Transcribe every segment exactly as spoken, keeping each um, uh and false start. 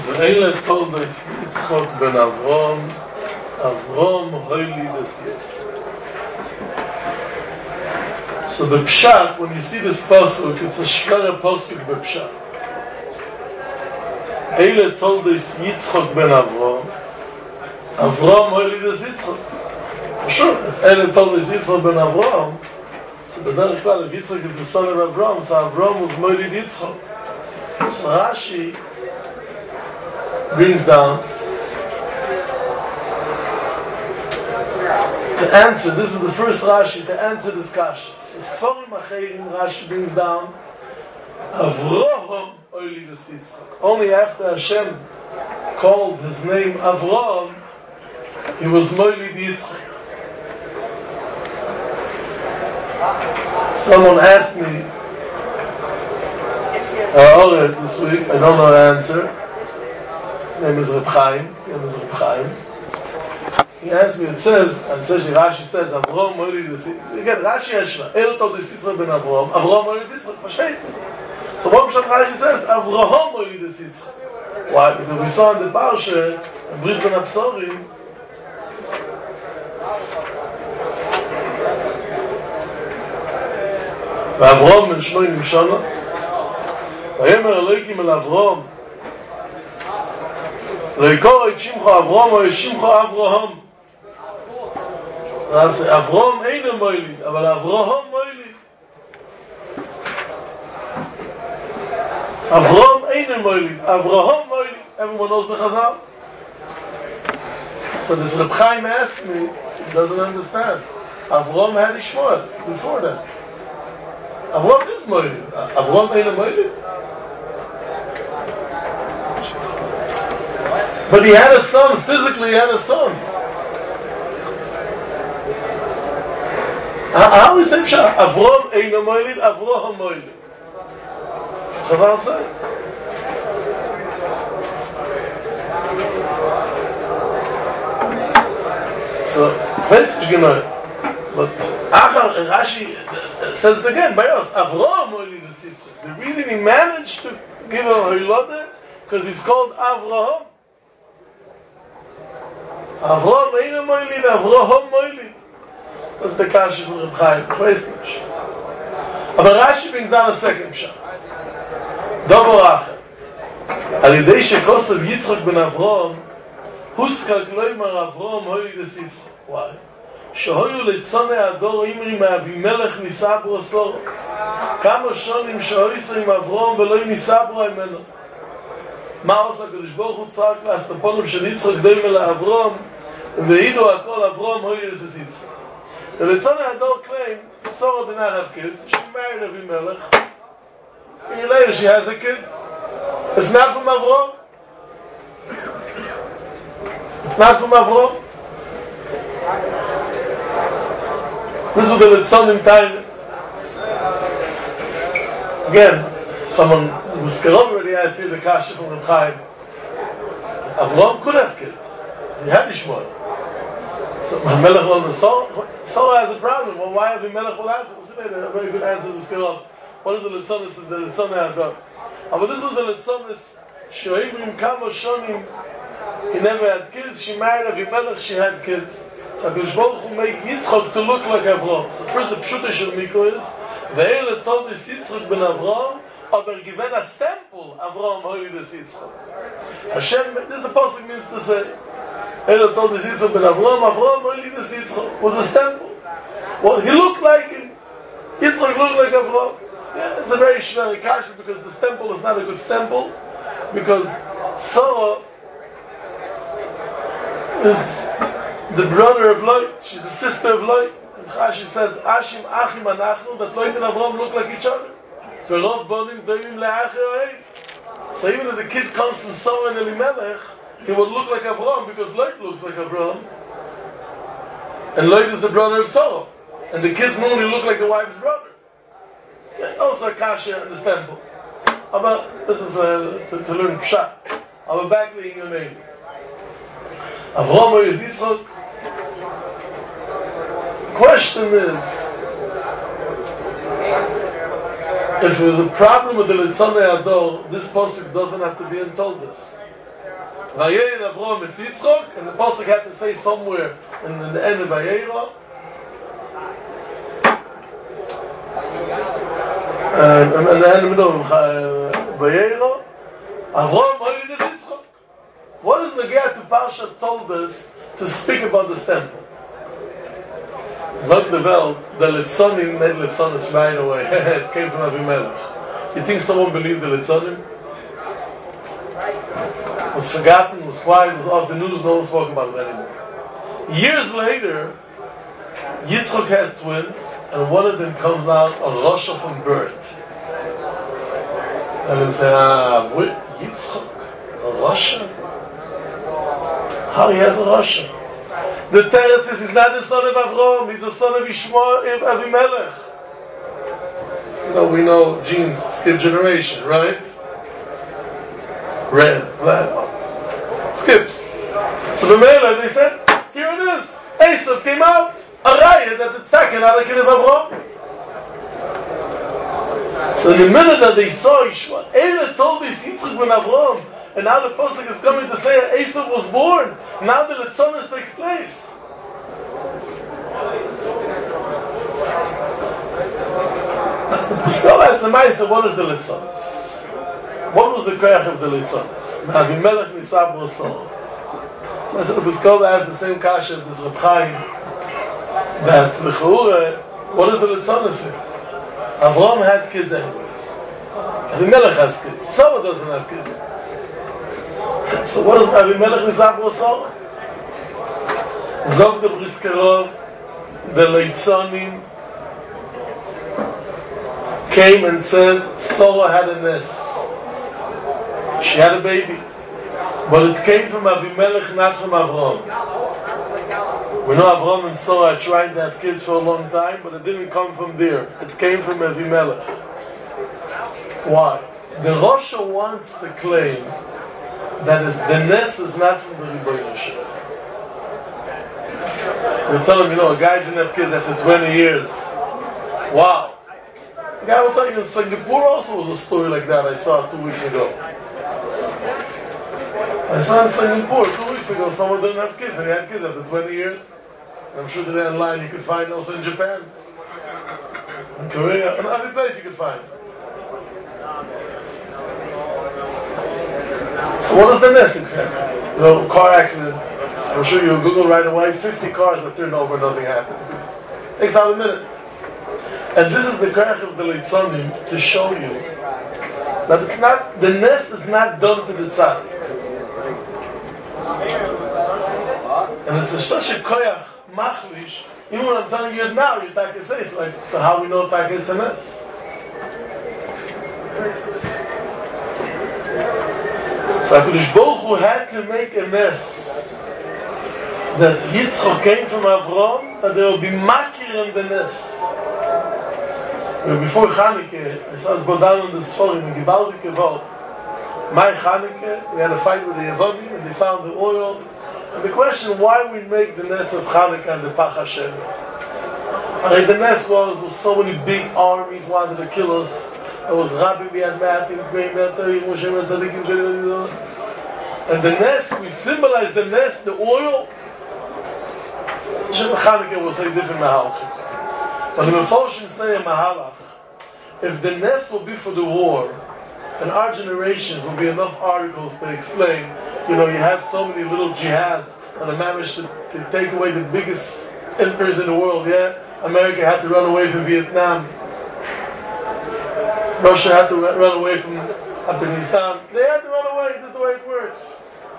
ואלה תולדס יצחוק בן אברום, אברום הולידס Yitzchak. So the Pshat, when you see this pasuk, it's a shkara pasuk b'Pshat. Eile toldes Yitzchok ben Avrom, Avrom holides Yitzchok. Sure, if Eile toldes Yitzchok ben Avrom, so the derech klal, if Yitzchok is the son of Avrom, so Avrom was molid Yitzchok. So Rashi brings down to answer, this is the first Rashi, to answer this kasha. So Sforim Acherim, Rashi brings down Avraham Olidas Yitzchak. Only after Hashem called his name Avraham, he was Molid Yitzchak. Someone asked me uh, this week, I don't know the answer. His name is Reb Chaim. His name is Reb Chaim. He asked me, it says, and Rashi says, Avrom Olidas Yitzchak. Again, Rashi Yeshva, Elo Toldes Yitzchak ben Avrom, Avrom Olidas Yitzchak, Pashay. So what Pshat Rashi says, Avraham Olidas Yitzchak. Why? Because we saw in the Parsha, in Bris ben Absorim, Avrom ben Shmoy Nimshana, Vayemer Elokim el Avrom, Leikor et Shimcha Avrom, or Shimcha Avraham. That's Avrom Eina Moilid, but Avraham Moilid. Avrom Eina Moilid, Avraham Moilid. Everyone knows the Chazal. So this Reb Chaim asked me, he doesn't understand. Avrom had Ishmael before that. Avrom is Moilid. Avrom Eina Moilid. But he had a son, physically he had a son. How we say Pshat? Avrom Eina Moilid, Avraham Moilid. Chazal say. So, weißt du genau. But Achar and Rashi says it again by us. Avraham Moilid is Yitzchak. The reason he managed to give a Hoylode because he's called Avraham. Avraham Eina Moilid, Avraham Moilid. That's the kasha from Reb Chaim. But Rashi brings down a second pshat. Dover Acher. Al yedei shekosav Yitzchak ben Avrom, huskal kloimar Avrom holidas Yitzchak. Why? Shehoyu leitzonei ador imri me'avimelech nisabro asor. Kama shonim shehoyso im Avrom v'lo nisabro imeno. Ma osa HaKadosh Baruch Hu tzarek la'astaponim shel Yitzchak doime la'Avrom, ve'idu hakol Avrom holidas Yitzchak. The Litzonei Ador claim Sarah did not have kids. She married Avimelech. A year later she has a kid. It's not from Avrom. It's not from Avrom. This is what the Litzonim time. Again, someone who was Karov already asked you the kasha from Reb Chaim. Avrom could have kids. He had Ishmael. So Melech will Sarah, Sarah has a problem. Well, why have Melech will answer? A very good answer to this girl. What is the Litzonis of the Litzonei Ador? But this was the Litzonis. Shoivim Kamo Shonim. He never had kids. She married Avimelech. She had kids. So HaKadosh Baruch Hu made Yitzchak to look like Avram. So first the Pshuta Shel Mikro is Ve'ele Toldes Yitzchak ben Avram, aber given a stempel Avram holidas Yitzchak. Hashem, this is the pasuk means to say. Elo Toldes Yitzchak ben Avram, Avram holidas Yitzchak was a stempel. Well, he looked like him. Yitzchak looked like Avram. Yeah, it's a very shver kasha because the stempel is not a good stempel because Sarah is the brother of Lot. She's the sister of Lot. And Rashi says, Ashim Achim Anachnu, that Lot and Avram look like each other. Verov bonim doimim le'acher ohev. So even if the kid comes from Sarah and Elimelech, he will look like Avram because Lot looks like Avram. And Lot is the brother of Sarah. And the kids normally look like the wife's brother. Yeah, also a kasha in the temple. But this is uh, to, to learn Pshat. Aber back to your name. Avram is Yitzchak. Question is, if there was a problem with the Litzonei Ador, this pasuk doesn't have to be in Toldos. Vayein Avram es Yitzchok, and the Pasuk had to say somewhere in the end of Vayera, and in the end of Vayera, Avram Vayein es Yitzchok. What does Nagaya to Parsha told us to speak about this temple? Zog the Welt, the Litzonim made Litzonis right away. It came from Avimelech. You think someone believed the Litzonim? Was forgotten, was quiet, was off the news, no one spoke about it anymore. Years later, Yitzchok has twins, and one of them comes out a Rasha from birth. And they say, ah, what? Yitzchok? A Rasha? How he has a Rasha? The Teretz says he's not the son of Avram, he's the son of Ishmael, Avimelech. You know, we know genes skip generation, right? Red, black, skips. So the Mela, they said, here it is. Esav came out, a riot that it's taken out of Kid of Avram. So the minute that they saw Ishmael, Eila told this Yitzchak ben Avram, and now the Pasuk is coming to say that Esav was born. Now the Litzonis takes place. The scholar asked the Maisa, what is the Litzonis? What was the koyach of the Litzonis? Avimelech nisab b'osor. So I said, the scholar asked the same kasha of this Reb Chaim, that l'chura, what is the Litzonis here? Avram had kids anyways. Avimelech has kids. Sarah doesn't have kids. So what is Avimelech nisab b'osor? Zog the Briskerov, the Litzonim came and said Sarah had a nest. She had a baby. But it came from Avimelech, not from Avram. We know Avram and Sarah are trying to have kids for a long time, but it didn't come from there. It came from Avimelech. Why? The Rasha wants to claim that is, the nest is not from the Rebbeinu Shalom. We tell him, you know, a guy didn't have kids after twenty years. Wow. The guy will tell you in Singapore also was a story like that I saw two weeks ago. I saw in Singapore two weeks ago someone didn't have kids and he had kids after twenty years. And I'm sure that online you could find also in Japan, in Korea, and every place you could find. So what is the nest exactly? You know, car accident. I'm sure you'll Google right away, fifty cars that turn over and nothing happened. Takes out a minute. And this is the koyach of the Litzonim to show you that it's not, the nest is not done to the tzaddik. And it's a, such a koyach, machlish, even when I'm telling you it now, you take say it's like, so how we know take it's a nest? So HaKadosh Baruch Hu had to make a nest that Yitzchok came from Avram, that there will be makir in the nest. Before Chanukah, I saw us go down on the Sforim in Gibaldi Kevot. My Chanukah, we had a fight with the Yevonim, and they found the oil. And the question, why we make the nest of Chanukah and the Pach Hashem? And the nest was, was so many big armies wanted to kill us. It was Rabbi Biad Matim, and the nest, we symbolize the nest, the oil. Chanukah will say different mahalachim. But the Meforshim say a mahalach, if the nest will be for the war, and our generations will be enough articles to explain, you know, you have so many little jihads, and managed to, to take away the biggest emperors in the world, yeah? America had to run away from Vietnam. Russia had to run away from Afghanistan. They had to run away, this is the way it works.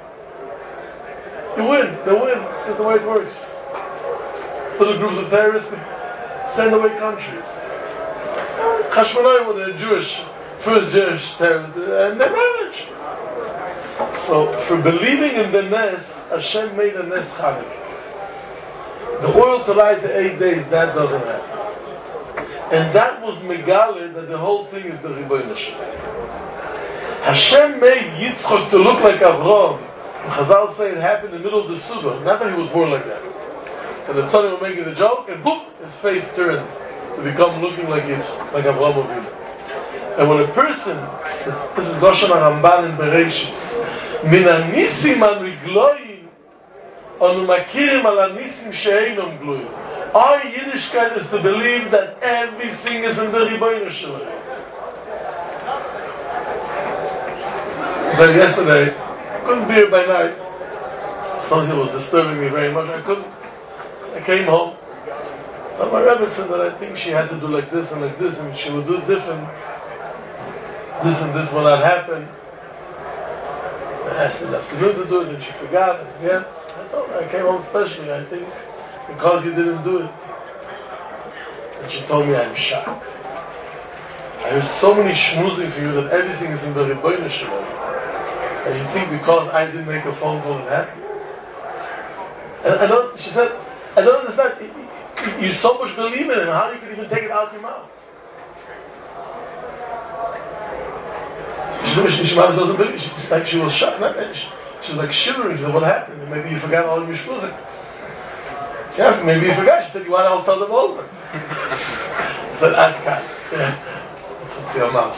You win, they win, this is the way it works. Little groups of terrorists could send away countries. Hashmonai were the Jewish, first Jewish terrorists, and they managed. So, for believing in the nest, Hashem made a nest Chanukah. The oil to light the eight days, that doesn't happen. And that was Megale, that the whole thing is the Rebbeinu Shalom. Hashem made Yitzchok to look like Avram. Chazal say it happened in the middle of the Suda, not that he was born like that. And the Tzadim were making a joke, and boom, his face turned to become looking like Yitzchok, like Avraham Avinu. And when a person, this, this is Lashon HaRamban in Bereshis, מן הניסים הנגלויים, אנו מכירים על הניסים שאינם גלויים. Our Yiddishkeit is to believe that everything is in the Ribono Shel Olam. Then yesterday, I couldn't be here by night. Something was disturbing me very much. I couldn't. So I came home. But my Rebbe said that I think she had to do like this and like this, and she would do different. This and this will not happen. I asked her in the afternoon to do it, and she forgot it again. I told her I came home specially, I think, because you didn't do it. And she told me I'm shocked. I heard so many schmoozing for you that everything is in the Ribono Shel Olam. And you think because I didn't make a phone call it happened? And I don't, she said, I don't understand. You so much believe in it, how you can even take it out of your mouth? She, she doesn't believe. She, like she was shocked. Not, she, she was like shivering. She said, "What happened? Maybe you forgot all your shmuzing." She asked me, "Maybe you forgot." She said, "You want to tell them over?" I said, "I can't." Yeah. Let's see how much.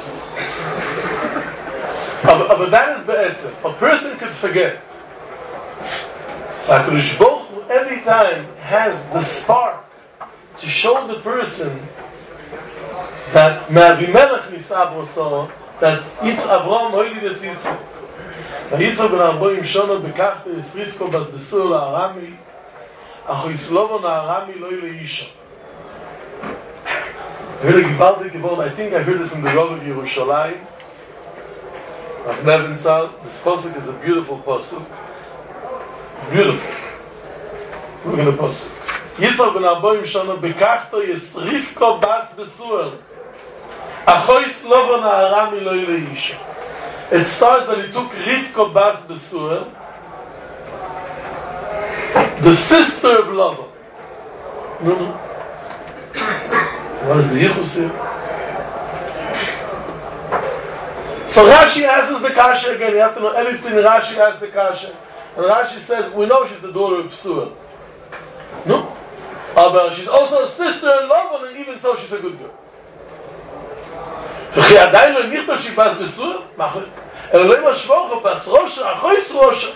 But that is be'etzem. A person could forget. So HaKadosh Baruch Hu every time has the spark to show the person that Me'avimelech Nisab saw that Yitz Avram Hoili des Yitzchak. Yitzchak ben Arboim Shona bekach be'esrifko bas besur la'arami acho Yislovo na'arami lo Yisha. I heard a Givaldik word. I think I heard it from the Rav of Yerushalayim. Of Nebenzahl. This pasuk is a beautiful pasuk. Beautiful. Look at the pasuk. Yitzchak ben Arboim Shona bekachto Yisrifko bas besur. It starts that he took Rivka Bas Besur, the sister of Lavan. No, no. What is the Yichus here? So Rashi asks the Kasha again. You have to know everything Rashi asks the Kasha. And Rashi says, we know she's the daughter of Besur. No? But she's also a sister of Lavan, and even so she's a good girl. וכי עדיין לא נכתוב שהיא בס בסור? אלוהים השבוך בס ראשה, אחויס ראשה.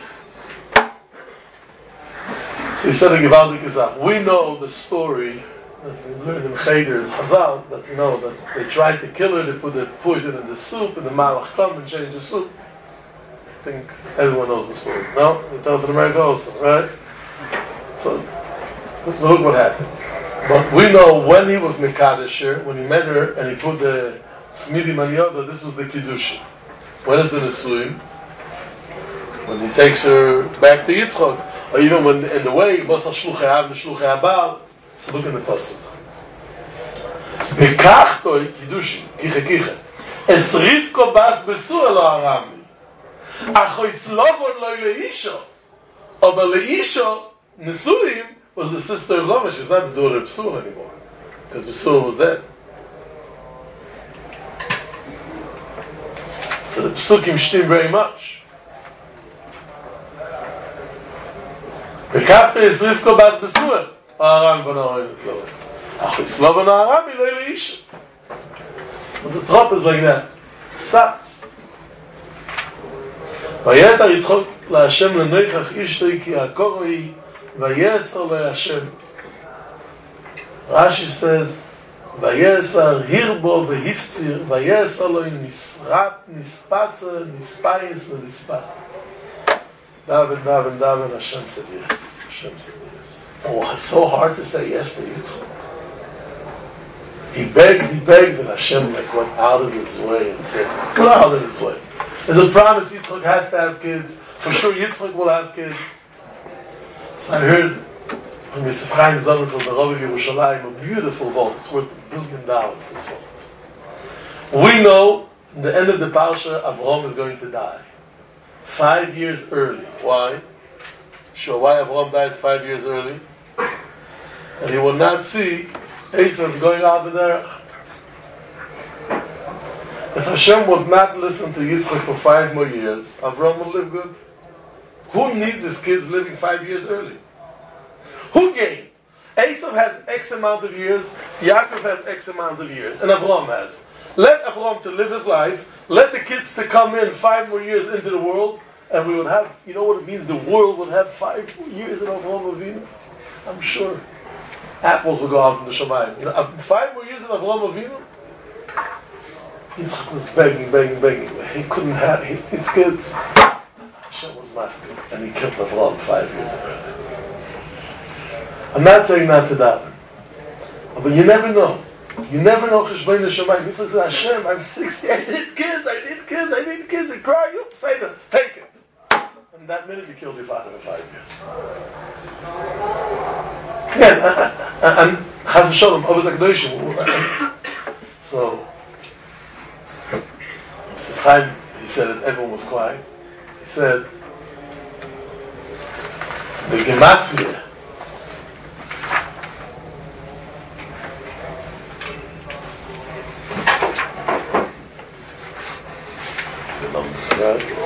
So he said in Givaldik Kazach, we know the story that we learned in Cheder's Chazal, that you know that they tried to kill her, they put the poison in the soup, and the Malach come and change the soup. I think everyone knows the story. No? They tell it in America also, right? So, so look what happened. But we know when he was Mekadesh here, when he met her, and he put the Tzmidi Manyoda, this was the Kiddushin. When is the Nesuim? When he takes her back to Yitzchak. Or even when in the way, Bosach Shluchei Av, Shluchei Abal. So look in the Pasuk. Bekachtoi Kiddushin, Kiche Kiche. Es Rivko Bas Besur lo Arami. Acho Yislovon lo Leisha. Aber Leisha, Nesuim, was the sister of Lavan. She's not the daughter of Besur anymore. Because Besur was dead. So the Pesukim stim very much. Bekach be'ez Rivko bas Besur. Aram v'na'orim v'lo. Ach, Yislo v'na'aram ilo ilo isha. So the trop is like that. It stops. Vayetar Yitzchok la'Hashem l'noichach ishtoi ki ha'koroi vayeser le'Hashem. Rashi says, Vayesar hirbo v'hiftzir Vayesar lo nisrat nispatzer nispayis v'nispat. Daven, daven, daven, Hashem said yes. Hashem said yes. Oh, it's so hard to say yes to Yitzchak. He begged, he begged, and Hashem like went out of his way and said, go out of his way. There's a promise Yitzchak has to have kids. For sure Yitzchak will have kids. So I heard from Yosef Chaim Zalman from the Rav of Yerushalayim, a beautiful vault. It's worth a billion dollars, this vault. We know, in the end of the Parsha, Avraham is going to die. Five years early. Why? Sure, why Avraham dies five years early? And he will not see Esav going out the derech. If Hashem would not listen to Yitzchak for five more years, Avraham will live good. Who needs his kids living five years early? Who gained? Esav has X amount of years, Yaakov has X amount of years, and Avraham has. Let Avraham to live his life, let the kids to come in five more years into the world, and we would have, you know what it means, the world would have five years in Avraham Avinu? I'm sure apples would go out from the Shemayim. You know, five more years in Avraham Avinu? Yitzchak was begging, begging, begging. He couldn't have, he, his kids. Hashem was masking, and he kept Avraham five years ago. I'm not saying not to daven, but you never know. You never know Cheshbon Hashemayim. Yitzchak said, Hashem, I'm sixty, I need kids, I need kids, I need kids. They cry, you say them, take it. And that minute you killed your father for five years. Yeah, and Chaz v'Shalom, I was like Noishim. So, Chaim, he said it, everyone was quiet. He said, the Gematria, right?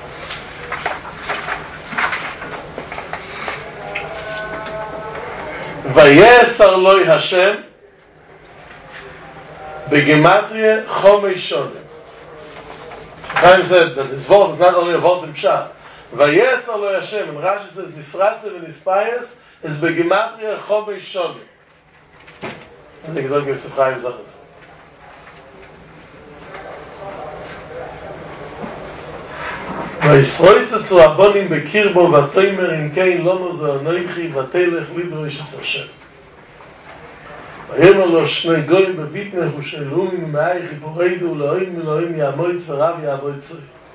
Vayesar loy Hashem begematria chomei shonim. Chaim said that this word is not only a word in Pshat. Vayesar loy Hashem, and Rashi says Nisratzev and Nispayas is begematria chomei shonim. I think it's not Mister Chaim Zachar. וישרויצו צו הבונים בקרבו ותאמר אם כן למה זה אנוכי ותלך לדרוש את השם. ויאמר לו שני גוי בביטנך ושאלוני ממאייך יפורדו אלוהים אלוהים יעמוץ ורב יעמוץ.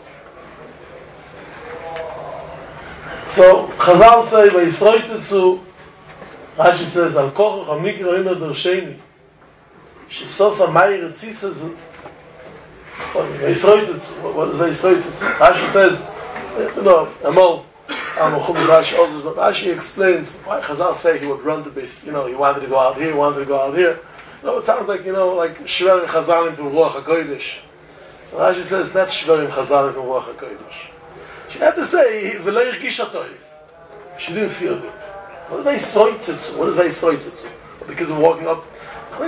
So Chazal say וישרויצו צו, Rashi says על כוחך המקרא אימא דרשני שסוס המאיר ציסה what is Vayisroitzitz? Rashi says, you know, Amol, Rashi, Rashi explains why Chazal say he would run to base, you know, he wanted to go out here, he wanted to go out here. You know, it sounds like, you know, like Shver Chazal into Ruach HaKodesh. So Rashi says, not Shver Chazal into Ruach HaKodesh. She had to say, V'lo Yirgish HaToiv. She didn't feel good. What is Vayisroitzitz? What is Vayisroitzitz? Because of walking up. So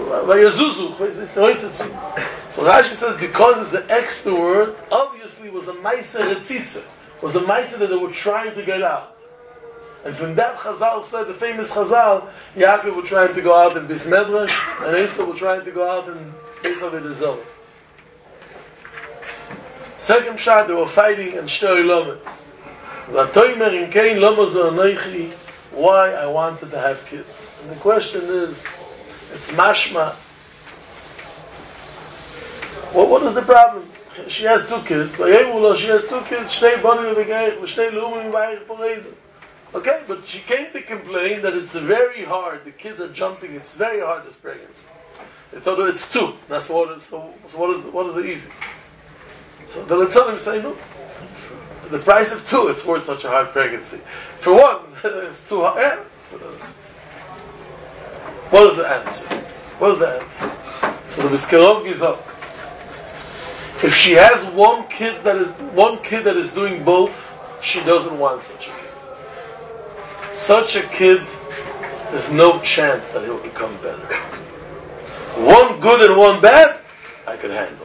Rashi says because it's an extra word, obviously was a ma'aser retzitza, was a ma'aser that they were trying to get out. And from that Chazal said, the famous Chazal, Yaakov were trying to go out in Bis Medrash, and Esau were trying to go out in Esau V'Dezol. Second shot, they were fighting and Shtoi Lomets. V'atoimer in Kain Lomozo Anoichi, why I wanted to have kids. And the question is, it's mashma. Well, what is the problem? She has two kids. She has two kids. Okay, but she came to complain that it's very hard. The kids are jumping. It's very hard, this pregnancy. They thought, oh, it's two. That's what is. So, so what is? What is the easy? So the Litzonim say, no. The price of two, it's worth such a hard pregnancy. For one, it's too hard. Yeah. What is the answer? What is the answer? So the Biskarov gives up. If she has one kid that is one kid that is doing both, she doesn't want such a kid. Such a kid, there's no chance that he'll become better. One good and one bad, I could handle.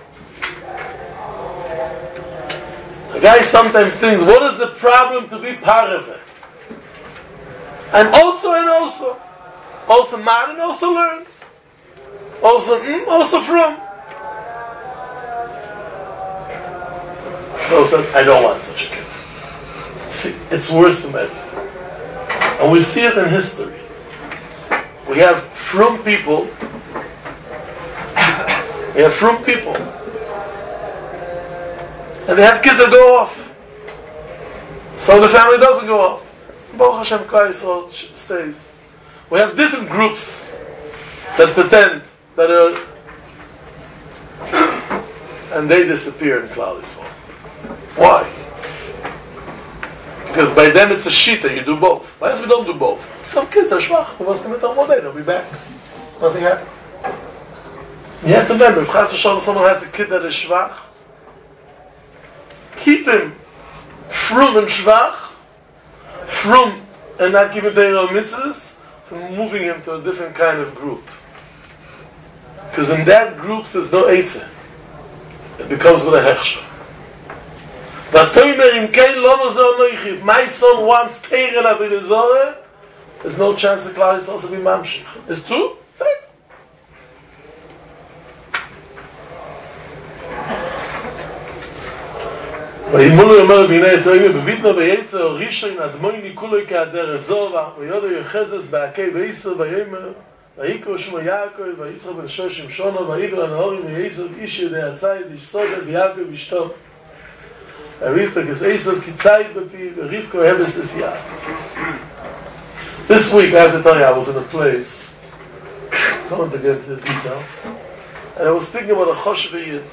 The guy sometimes thinks, what is the problem to be part of it? And also and also. Also mad and also learns. Also, mm, also from. So said, I don't want such a kid. See, it's worse than medicine. And we see it in history. We have from people. We have from people. And they have kids that go off. So the family doesn't go off. Baruch Hashem Klal Yisrael stays. We have different groups that pretend that are, and they disappear in Klal Yisrael. Why? Because by them it's a shita, you do both. Why else we don't do both? Some kids are shvach, they'll be back. Nothing happened. You have to remember, if Chas v'Shalom someone has a kid that is shvach, keep him frum and shvach, frum and not give him their mitzvahs, from moving him to a different kind of group. Because in that group there's no eitzah. It becomes with a hechsher. If my son wants Teiren Avodah Zorah, there's no chance of Klal Yisrael to be mamshich. It's true. וימונו יאמר ביני תוימי בביטנו וייצר ראשון אדמוני כולו כהדר הזובה ויודו יחזס בעקי ואיסר ויאמר ויקרא שמו יעקב ויצחק בן שושים שונו ויגרא נהורים וייסר איש ידי הציד איש סודר ויעקב אשתו ויצחק es Esav כי ציד בפי ורבקו הבס es יעקב. This week I have to tell you I was in a place I don't want to get into the details and I was speaking about a Choshve Yid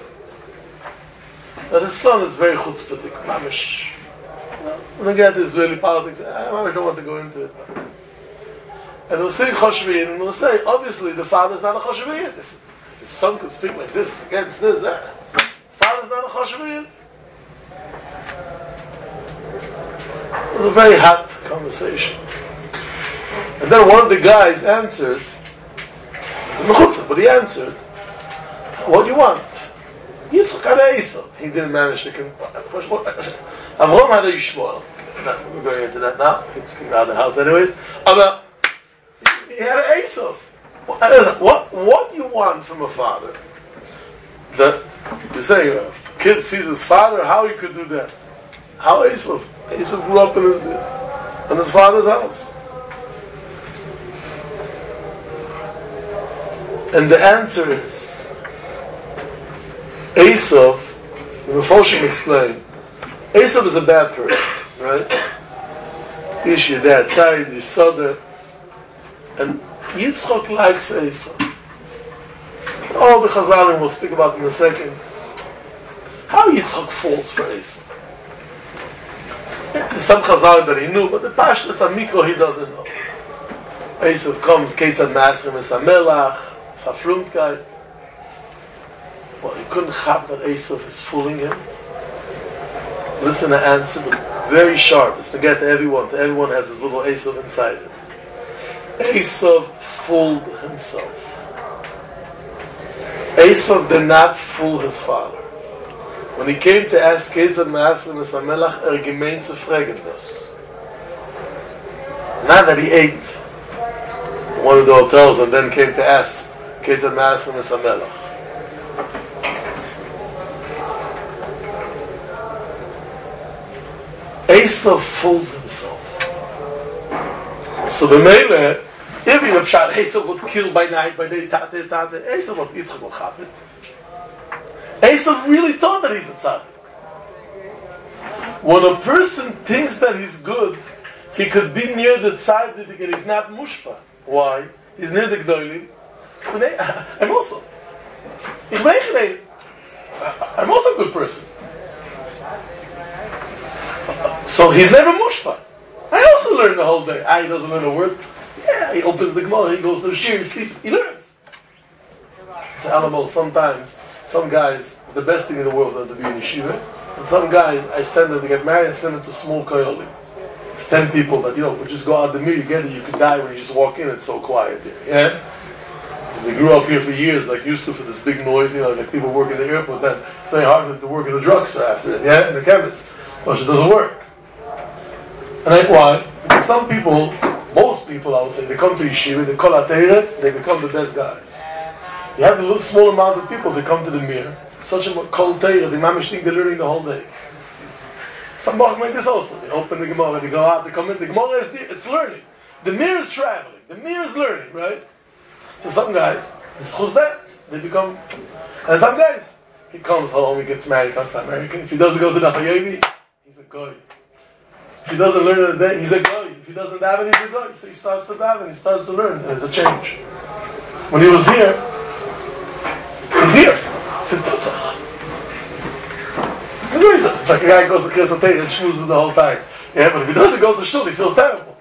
that his son is very chutzpahdik, mamish. When I get to Israeli politics, I mamish don't want to go into it. And we'll say Choshvei, and we'll say, obviously, the father's not a Choshvei. His son could speak like this, against this, that. The father's not a Choshvei. It was a very hot conversation. And then one of the guys answered, he's a mechutza, but he answered, what do you want? Yitzchak had Esav. He didn't manage to... Avraham had a Yishmael. We're going into that now. He was kicked out of the house anyways. But he had an Esav. What, what do you want from a father? That you say, a kid sees his father, how he could do that? How Esav? Esav grew up in his, in his father's house. And the answer is, Esav, the Mefoshim explained, Esav is a bad person, right? Ish your dad side, your soda, and Yitzchak likes Esav. All the Chazalim we'll speak about in a second. How Yitzchak falls for Esav. There's some Chazalim that he knew, but the Pashtas Amikro he doesn't know. Esav comes, Ketzad Masrim es Hamelach, Hafrumt guy. Well, he couldn't have that Esav is fooling him. Listen to answer, very sharp. It's to get to everyone. To everyone has his little Esav inside him. Esav fooled himself. Esav did not fool his father. When he came to ask Ketzad Ma'asrim es Hamelach, er gemeint zu fragen das. Not that he ate one of the hotels and then came to ask Ketzad Ma'asrim es Hamelach. Esav fooled himself. So the Mele, if he would shot, Esav would kill by night, by day, tate, tate, Esav would Yitzchak would have it. Esav really thought that he's a tzaddik. When a person thinks that he's good, he could be near the tzaddik and he's not mushpa. Why? He's near the gdolim. I'm also. I'm also a good person. So he's never mushpa. I also learn the whole day. Ah, he doesn't learn a word. Yeah, he opens the Gemara, he goes to the shir, he sleeps, he learns. It's Alamo, sometimes, some guys, it's the best thing in the world to be in yeshiva, and some guys, I send them to get married, I send them to small koyolim. It's ten people that, you know, would just go out the mirror, you get it, you could die when you just walk in, it's so quiet there, yeah? And they grew up here for years, like used to for this big noise, you know, like people work in the airport, then it's very hard for them to work in the drugstore after it, yeah? In the chemist. But it doesn't work. And like why? Because some people, most people I would say, they come to yeshiva, they call ateiret, they become the best guys. You have a little small amount of people, they come to the mirror, such a kol teira, they mamish think they're learning the whole day. Some walk like this also, they open the Gemara, they go out, they come in, the Gemara is there, it's learning. The mirror is traveling, the mirror is learning, right? So some guys, it's who's that? They become, and some guys, he comes home, he gets married, he comes to America, if he doesn't go to the Hayevi, he's a goy. If he doesn't learn in the day, he's a goy. If he doesn't daven, he's a goy. So he starts to daven, he starts to learn. There's a change. When he was here, he's here. It's in Tutzach. It's like a guy goes to Kriyas HaTorah and schmoozes the whole time. Yeah, but if he doesn't go to shul, he feels terrible.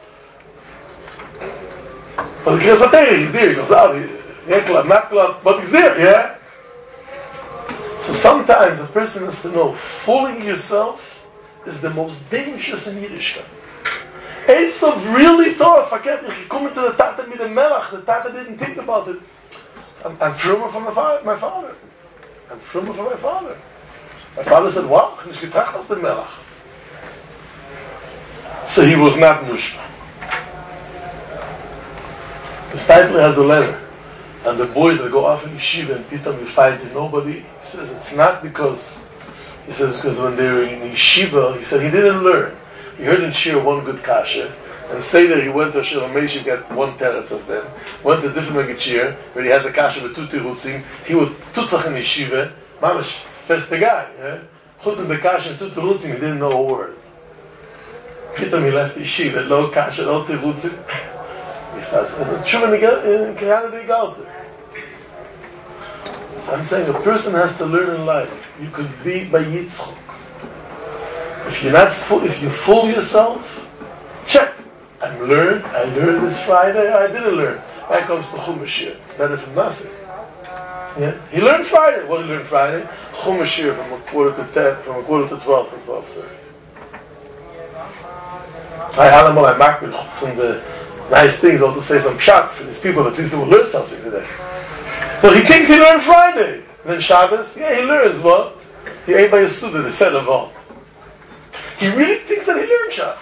But the Kriyas HaTorah, he's there. He goes out. He, yeah, club, not club, but he's there. Yeah. So sometimes a person has to know, fooling yourself is the most dangerous in Yiddishkeit. Esav really thought, forget it, he comes to the Tata with the Melach, the Tata didn't think about it. I'm, I'm frummer from my father, my father. I'm frummer from my father. My father said, what? So he was not Nushma. The Stipler has a letter, and the boys that go off in yeshiva and Pitam you find in nobody, he says it's not because, he says because when they were in yeshiva, he said he didn't learn. He heard in Shir one good kasha, and say that he went to Shir Amesh, got one teretz of them, went to a different Megachir, where he has a kasha with two tirutzim, he would tutzach in yeshiva, mamash, fest the guy, eh? Chutz in the kasha and two tirutzim, he didn't know a word. Pitam he left yeshiva, no kasha, no tirutzim. He starts, tshuva in Kiyanah Galter. So I'm saying a person has to learn in life. You could be by Yitzchok. If you're not full, if you fool yourself, check. I learned, I learned this Friday, I didn't learn. That comes to Chumash year. It's better from nothing. Yeah? He learned Friday. What did he learn Friday? Chumash year from a quarter to ten, from a quarter to twelve, from twelve thirty. I had I mark with some the nice things, or to say some pshat for these people, at least they will learn something today. So he thinks he learned Friday. Then Shabbos, yeah, he learns what? He ate by a student, he said of He really thinks that he learned Shabbos.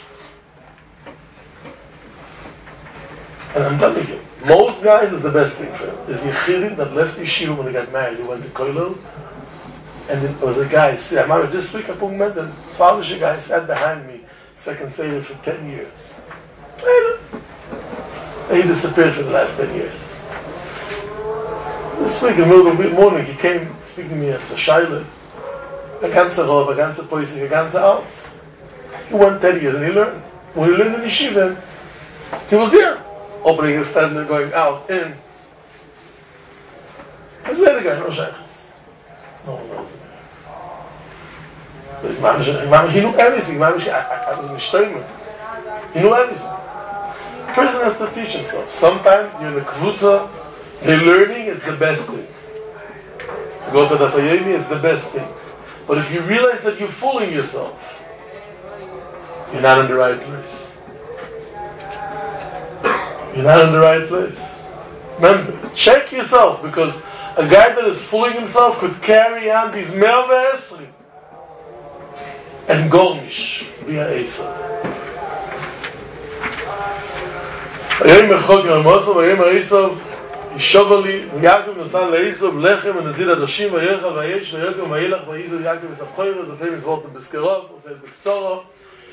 And I'm telling you, most guys is the best thing for him. There's Yechidim that left yeshiva when they got married. They went to Koilel, and there was a guy, see, I remember this week, I met them, this fathership guy sat behind me, second Seder for ten years. And he disappeared for the last ten years. This week, in the middle of the morning, he came speaking to me as a shaila, a ganze Rov, a ganze Poisik, a ganze Alts. He went ten years and he learned. When he learned in yeshiva, he was there, opening his stand and going out, in. I said, the guy, no shaykhs. No one knows it. But his mama, he knew everything. Mama, I, I was in Shtoyman. He knew everything. The person has to teach himself. Sometimes you're in a kvutza, the learning is the best thing. To go to the Fayemi is the best thing. But if you realize that you're fooling yourself, you're not in the right place. You're not in the right place. Remember, check yourself, because a guy that is fooling himself could carry on these melves and gormish via Esav. Ayim mechok yamasav, ayim Esav, Yishovali, Yaakov nasan le'Esav, lechem and nazid adoshim, vayechal vayesh, vayokom vayelach, vayizav Yaakov esabchoyres, the famous word in Biskerov, or said B'ktzoro.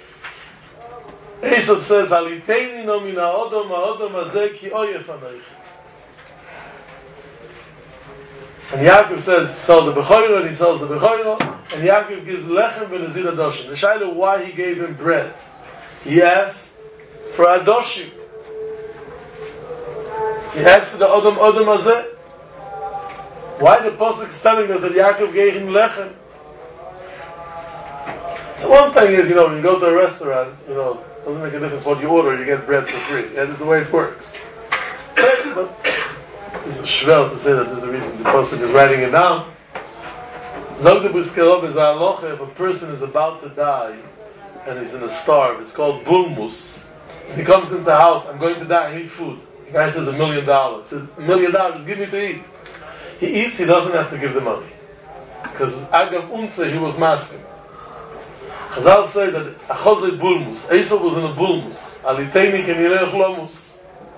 Esav says, Aliteini no min ha'odom, ha'odom hazeh ki oyef anayich. And Yaakov says, sell the Bechoiro, and he sells the Bechoiro, and Yaakov gives lechem and nazid adoshim. The Shaila, why he gave him bread? He asked for adoshim. He asked for the Odom Odom Hazeh. Why the Pasuk is telling us that Yaakov gave him lechem? So one thing is, you know, when you go to a restaurant, you know, it doesn't make a difference what you order, you get bread for free. That is the way it works. But it's a shvel to say that this is the reason the Pasuk is writing it down. Zog the Briskerov is a halacha if a person is about to die and he's in a starve. It's called bulmus. If he comes into the house, I'm going to die, I need food. The guy says a million dollars. Says, a million dollars, give me to eat. He eats, he doesn't have to give the money. Because Agav Unse, he was masking. Chazal say that Achozei bulmus. Esav was in a bulmus. Aliteini kenirech lomus.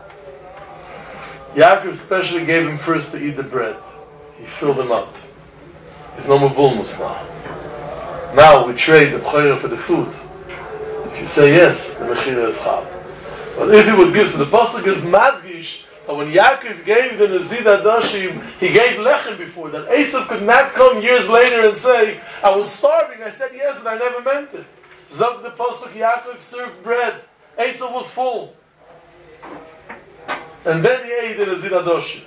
Yaakov especially gave him first to eat the bread. He filled him up. There's no more bulmus now. Now we trade the b'choyer for the food. If you say yes, the mechira is chal. But if he would give, so the pasuk is madgish, that when Yaakov gave the Nazid Adoshim, he gave lechem before, that Esav could not come years later and say, I was starving, I said yes, but I never meant it. Zog the pasuk, Yaakov served bread, Esav was full. And then he ate the Nazid Adoshim.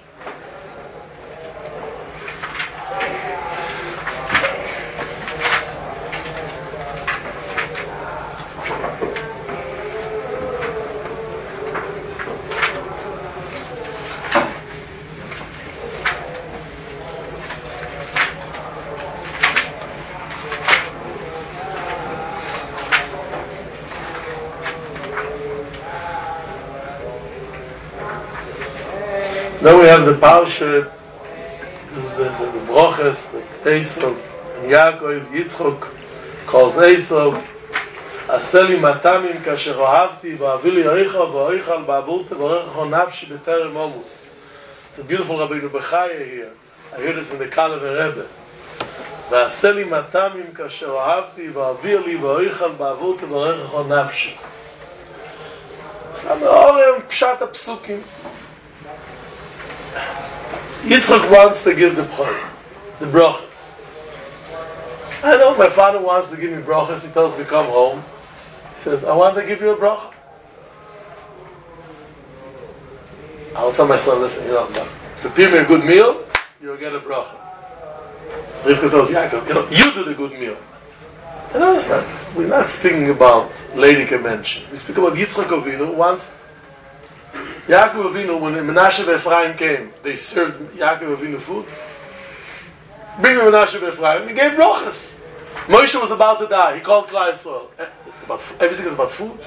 Then we have the Parsha, this is the Broches, the Esav and Yaakov, Yitzchok, calls Esav, Aseli matamim kasher ohavti, va'avili oicha, va'oichal ba'avulta, va'orechacho nafshi b'terem omus. It's a beautiful Rabbeinu Bechaya here. I heard it from the Kalever Rebbe. Va'aseli matamim kasher ohavti, va'avili va'oichal ba'avulta, va'orechacho nafshi. It's not all pshat psukim. Yitzchok wants to give the bracha, the brachas. I know my father wants to give me brachas. He tells me, come home. He says, I want to give you a bracha. I'll tell my son, listen, you know, prepare me a good meal, you'll get a bracha. Rivka tells Yaakov, you know, you do the good meal. I don't understand. We're not speaking about lady convention. We speak about Yitzchak Avinu who wants. Yaakov Avinu, when Menashe and Ephraim came, they served Yaakov Avinu food. Bring me Menashe and Ephraim. He gave brachas. Moshe was about to die. He called Klal Yisrael. Everything is about food.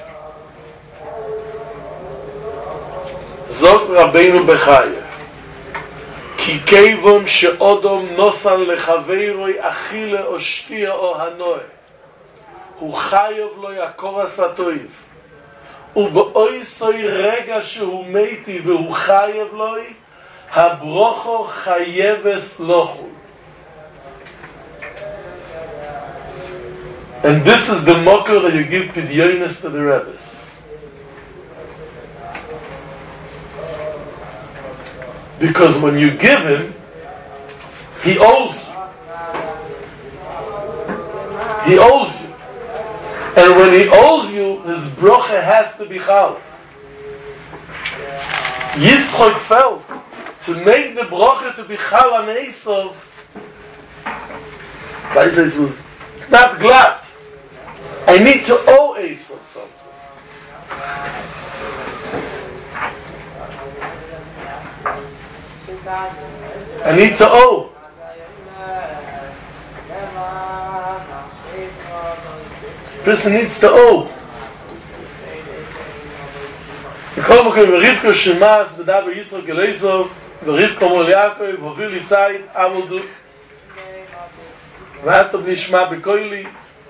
Zog Rabbeinu Bechaya. Ki kevon she'odom nosan lechaveiroi achile o shtia o hanoe. Hu chayev lo yakoras hatoiv. ובאויסוי רגע שהוא מתי והוא חייב לוי, הברוכו חייבס לוחו. And this is the mocker that you give pidyonis to the Rebbes. Because when you give him, he owes you. He owes you. And when he owes you, his brocha has to be chal. Yitzchok felt to make the brocha to be chal on Esav. It was it's not glad. I need to owe Esav something. I need to owe. Person needs to owe. וכל מקום, ורבקו שמאס, ודבר יצחק אל עשיו, ורבקו מול יעקב, הוביל יצאית, עמודו. ואתה בנשמע בקוילי.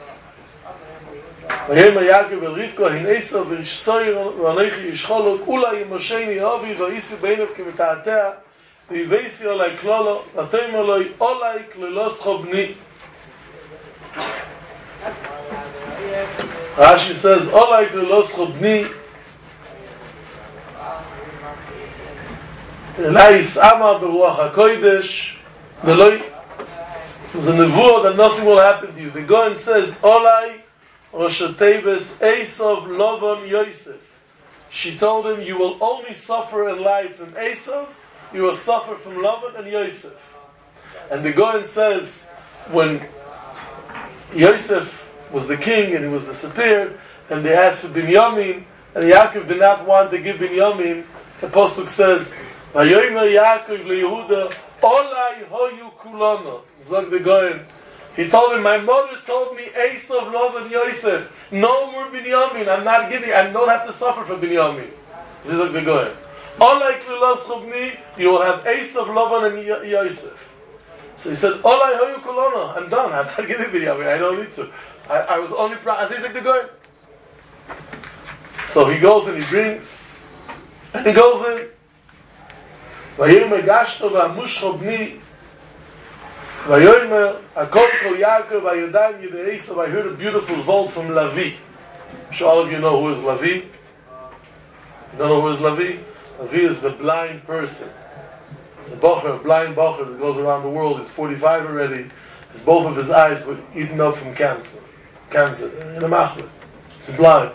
ויאמר יעקב אל רבקו, הן עשיו, ורשסויר, ואנכי ישחולוק, אולי ימושני אובי, ואיסי בעיניו כמתעתע, ויבייסי עלי כלולו, ותאמר לו, אולי כלולוסכו בני. Rashi says, Olai kleloscho bni Elai Isama beruach HaKodesh Veloi. It was a nevuah that nothing will happen to you. The Goen says, Olai Rosh Teves Esav Lovan Yosef. She told him, you will only suffer in life from Esav, you will suffer from Lovan and Yosef. And the Goen says, when Yosef was the king and he was disappeared, and they asked for Binyamin, and Yaakov did not want to give Binyamin. The Pasuk says, "Vayomer Yaakov leYehuda, Olai hoyu kulano." Zog the Goyen. He told him, "My mother told me Esav, Lov, and Yosef. No more Binyamin. I'm not giving. I don't have to suffer for Binyamin." Zog the Goyen. Olai klulos chubni. You will have Esav, Lov, and Yosef. So he said, "Olai hoyu kulano." I'm done. I'm not giving Binyamin. I don't need to. I, I was only proud. As the Goyen. So he goes and he brings, and he goes in. Vayomer gashto v'amushcho bni. Vayomer akol kol Yaakov vayodayim yidei Esav. I heard a beautiful vote from Lavi. I'm sure all of you know who is Lavi. You don't know who is Lavi? Lavi is the blind person. It's a bocher, a blind bocher that goes around the world. He's forty-five already. His, both of his eyes were eaten up from cancer. Cancer in a machlet. He's blind.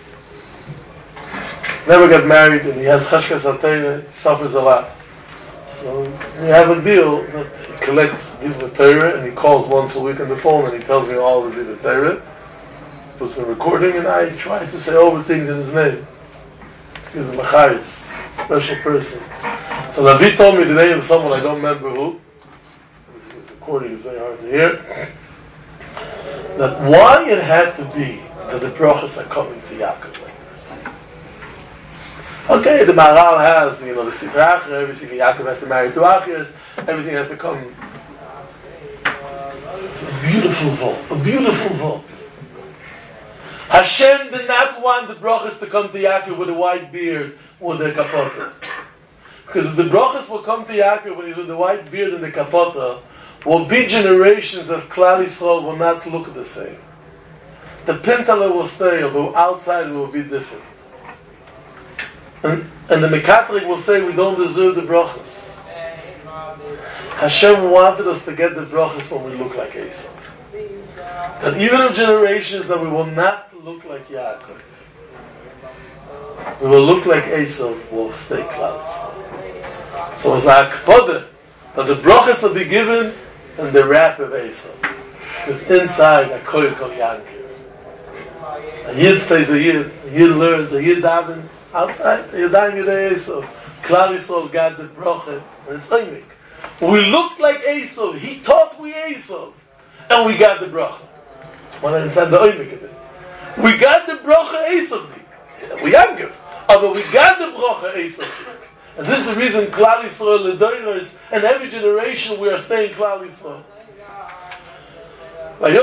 Never got married, and he has cheshkas atayra. He suffers a lot. So we have a deal that he collects divrei Torah, and he calls once a week on the phone, and he tells me all of his divrei Torah. Puts a recording, and I try to say over things in his name. Excuse me, Machayis, special person. So Lavi told me the name of someone I don't remember who. The recording is very hard to hear. That why it had to be that the brachas are coming to Yaakov like this. Okay, the Maharal has, you know, the Sitrach, everything Yaakov has to marry two Achias, everything has to come. beautiful vault. A beautiful vault. Hashem did not want the brachas to come to Yaakov with a white beard with a kapota. Because if the brachas will come to Yaakov when he's with the white beard and the kapota, will be generations of Klal Yisrael will not look the same. The pintala will stay, although outside it will be different. And, and the Mekatrik will say, we don't deserve the brachas. Hashem wanted us to get the brachas when we look like Esau. And even in generations that we will not look like Yaakov, we will look like Esau, will stay Klal Yisrael. So it's a akpodah that the brachas will be given in the wrap of Esau. Because inside, a koyel kol Yaakov. A yid stays a yid, a yid learns, a yid davens. Outside, a yidayim yidei Esau. Klal Yisrael got the bracha, and it's oimik. We looked like Esau. He taught we Esau. And we got the bracha. When I said the oimik of it. We got the bracha Esau. We yangiv. But we got the bracha Esau. And this is the reason Klal Yisrael, L'doiros, and every generation we are staying Klal Yisrael. But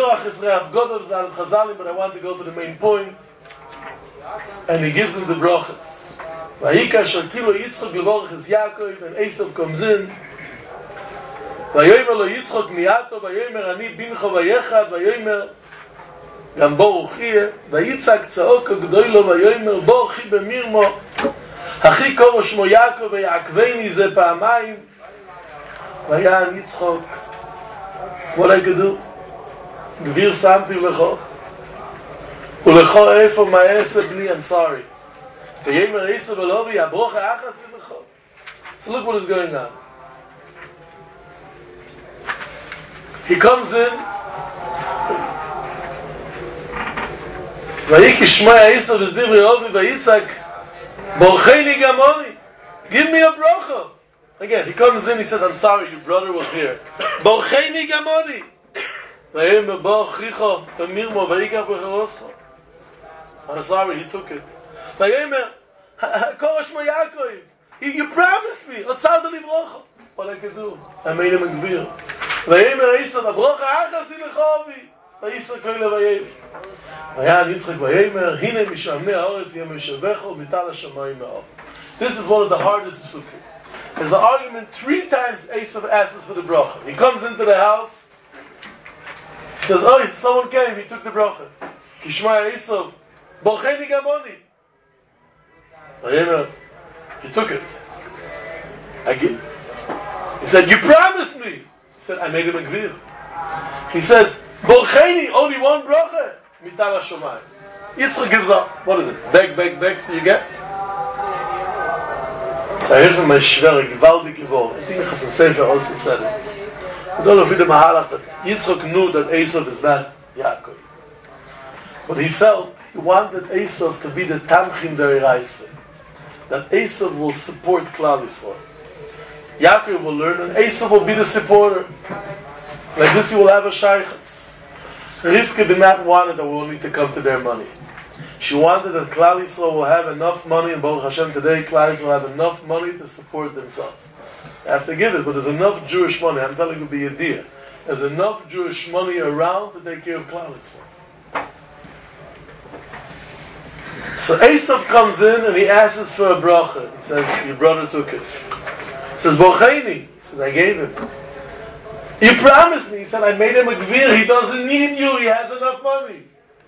I want to go to the main point. And he gives him the brachas. Vayika shakilo Yitzchak levorach es Yaakov, and Esau comes in. Vayomer lo Yitzchak miyato, vayomer ani bincho vayechad, vayomer gam bo uchie, vayitzak tzaoko gdoilo, vayomer bo uchi bemirmo, hachi koro shmo Yaakov, vayakveni ze pa'amayim, vayan Yitzchak. What I could do? Gvir samti lecho. Ulecho efo ma'ese bni, I'm sorry. So look what is going on. He comes in. Give me a bracha. Again, he comes in, he says, I'm sorry, your brother was here. I'm sorry, he took it. You, you promised me. What I could do? I made him a gvir. This is one of the hardest psukim. There's an argument three times Esav asks for the bracha. He comes into the house. He says, oh, someone came, he took the bracha. Kishmaya Esav. Bocheni gamoni. He took it. I give. He said, you promised me. He said, I made him a gvir. He says, Bocheni, only one bracha. Mital HaShomayim. Yitzchak gives up. What is it? Beg, beg, beg, so you get? So I heard from my shver, a gewaldig geword. I think Chasam Sefer also said it. I don't know if it's the Mahalach that Yitzchak knew that Esav is not Yaakov. But he felt, he wanted Esav to be the Tamchim Deiraisa. That Esav will support Klal Yisrael. Yaakov will learn, and Esav will be the supporter. Like this, he will have a shaykhs. Rivka did not want it that we will need to come to their money. She wanted that Klal Yisrael will have enough money, and Baruch Hashem today, Klal Yisrael will have enough money to support themselves. They have to give it, but there's enough Jewish money. I'm telling you, be a deal. There's enough Jewish money around to take care of Klal Yisrael. So Esav comes in and he asks for a bracha. He says, your brother took it. He says, Bocheni. He says, I gave him. You promised me. He said, I made him a gvir. He doesn't need you. He has enough money.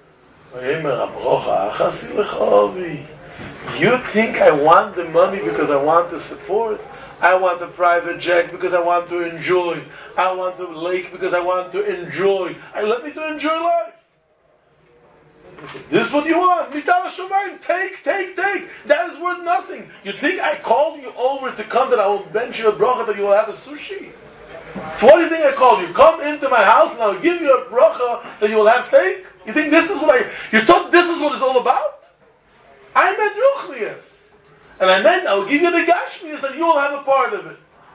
You think I want the money because I want the support? I want a private jet because I want to enjoy. I want a lake because I want to enjoy. I let me to enjoy life. He said, this is what you want. Mital HaShomayim. Take, take, take. That is worth nothing. You think I called you over to come that I will bench you a bracha that you will have a sushi? So what do you think I called you? Come into my house and I'll give you a bracha that you will have steak? You think this is what I... You thought this is what it's all about? I meant ruchnias. And I meant I'll give you the gashmias that you will have a part of it.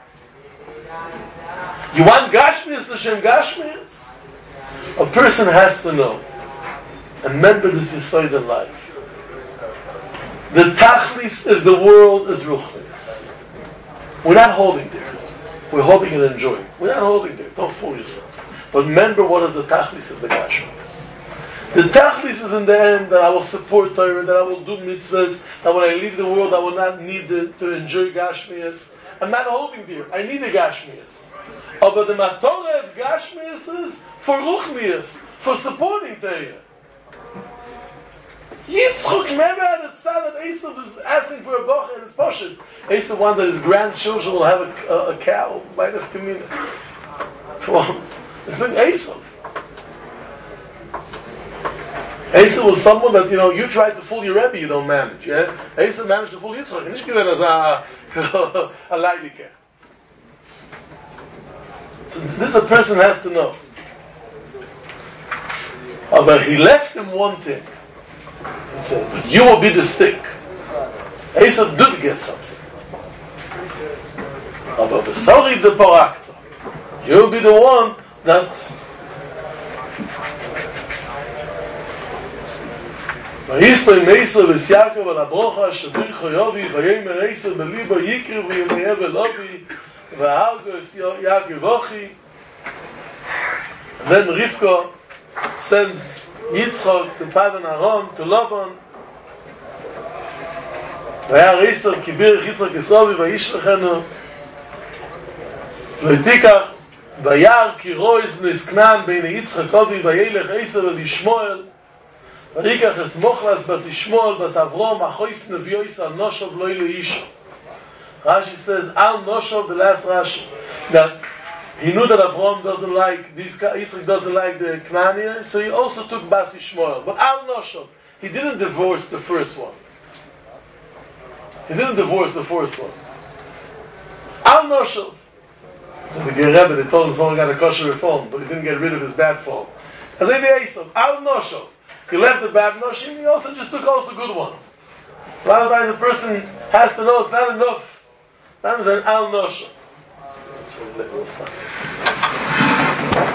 You want gashmias, l'shem gashmias? A person has to know. And remember this yesod in life. The tachlis of the world is ruchnias. We're not holding there. We're holding and enjoying. We're not holding there. Don't fool yourself. But remember, what is the tachlis of the Gashmias? The tachlis is in the end that I will support Torah, that I will do mitzvahs, that when I leave the world I will not need the, to enjoy Gashmias. I'm not holding there. I need the Gashmias. Oh, but the Matorah of Gashmias is for Ruchnias, for supporting Torah. Yitzchok, remember at the time that Esav is asking for a bocha and it's poshut. Esav wanted that his grandchildren will have a, a, a cow by the community. Well, it's been Esav. Esav was someone that, you know, you tried to fool your Rebbe, you don't manage. Yeah? Esav managed to fool Yitzchok. And he's given us a, a lailike. So this a person has to know. Oh, but he left him one thing. He said, but you will be the stick. Esav did get something. But sorry, the parakto. You'll be the one that Vayispa Esav es Yaakov al Abrocha Shabir Choyovi Vayemer Esav beliba Yikri Vayemer Velovi Vahalgo es Yaakov Ochi. Then Rivka sends Yitzchok to Padan Aram, to Lavan. Vayar Esav Kibir Yitzchok Esavi Vayishlechenu Vaytikach Vayar Kirois Nisknan Bein Yitzchok Ovi Vayelech Esav El Yishmoel Vayikach Es Mochlas Bas Yishmoel Bas Avrom Achois Neviois Al Noshov Loi Leisha. Rashi says Al Noshov, the last Rashi, that he knew that Avram doesn't like these, Yitzchak doesn't like the Knania, so he also took Bas Yishmoel. But Al Noshov, he didn't divorce the first ones. He didn't divorce the first ones. Al Noshov. So the Rebbe, they told him someone got a kosher reform, but he didn't get rid of his bad form. As Evi Esav, Al Noshov. He left the bad noshim, he also just took also good ones. A lot of times a person has to know it's not enough. That is an Al Noshov. That's what we'll start.